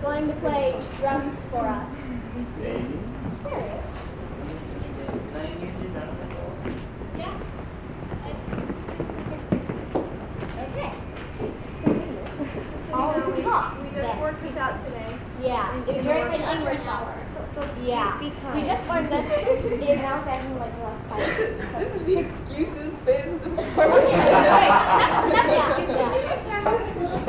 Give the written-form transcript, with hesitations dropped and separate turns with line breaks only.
going to play drums for us.
Baby.
There it is.
Can I use your drum?
Yeah. Okay. All
So,
the top.
we just worked this out today.
Yeah, during an rush hour.
So
Yeah.
be kind.
We just learned this in now session like the last 5 minutes.
This is the excuses phase of the
Okay, wait. That's the excuses.